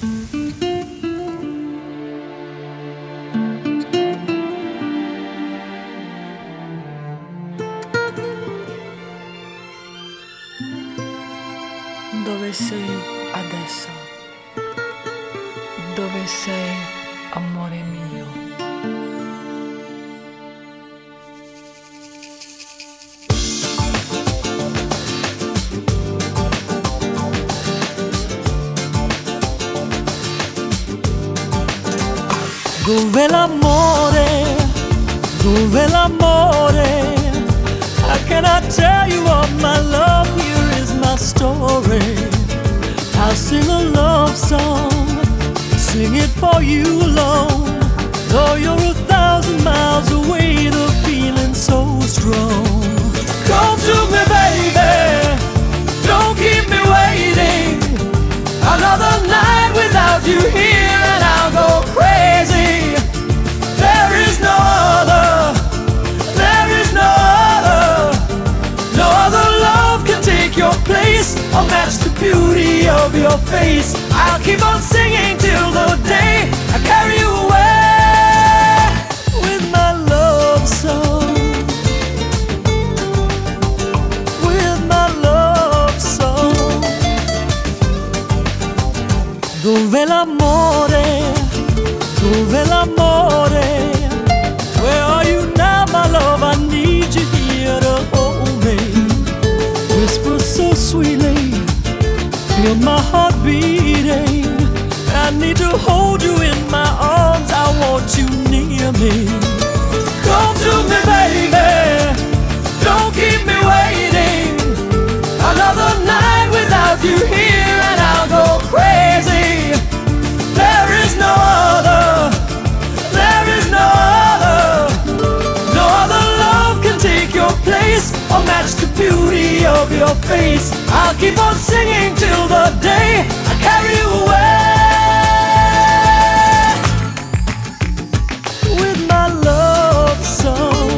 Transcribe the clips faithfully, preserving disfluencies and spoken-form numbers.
Dove sei adesso? Dove sei, amore mio? Dove l'amore? Dove l'amore? How can I tell you of my love? Here is my story. I'll sing a love song, sing it for you alone. Though you're a thousand miles away, the feeling's so strong. Come to me, baby, don't keep me waiting. Another night without you here and I'll go crazy. There is no other, there is no other. No other love can take your place or match the beauty of your face. I'll keep on singing till the day I carry you away with my love song, with my love song. Dove l'amore? Dove l'amore? Where are you now, my love? I need you here to hold me. Whisper so sweetly, feel my heart beating. I need to hold you in my arms, I want you near me. Come to me, baby, don't keep me waiting. Another night without you here and I'll go crazy. There is no other, there is no other. No other love can take your place or match the beauty of your face. I'll keep on singing till the day I carry you away with my love song.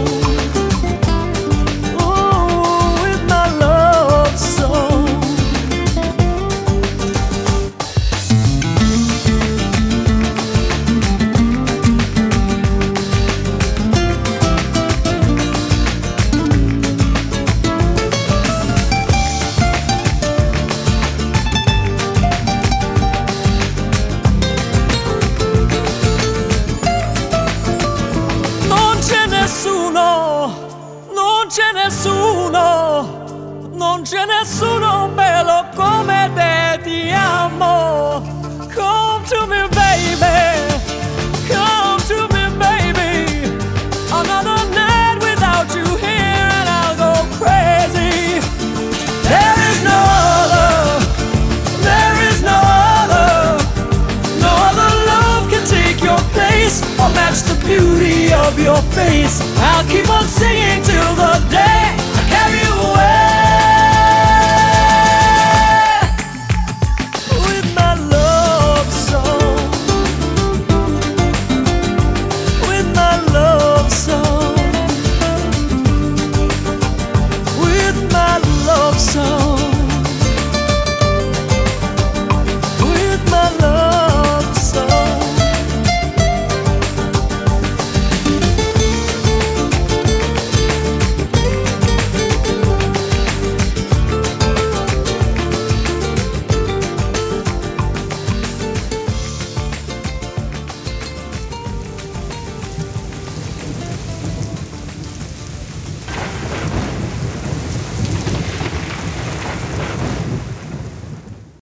Oh, with my love song. Non c'è nessuno, non c'è nessuno bello come te, ti amo. Come to me, baby, come to me, baby. Another night without you here and I'll go crazy. There is no other, there is no other. No other love can take your place or match the beauty of your face. I'll keep on singing till the day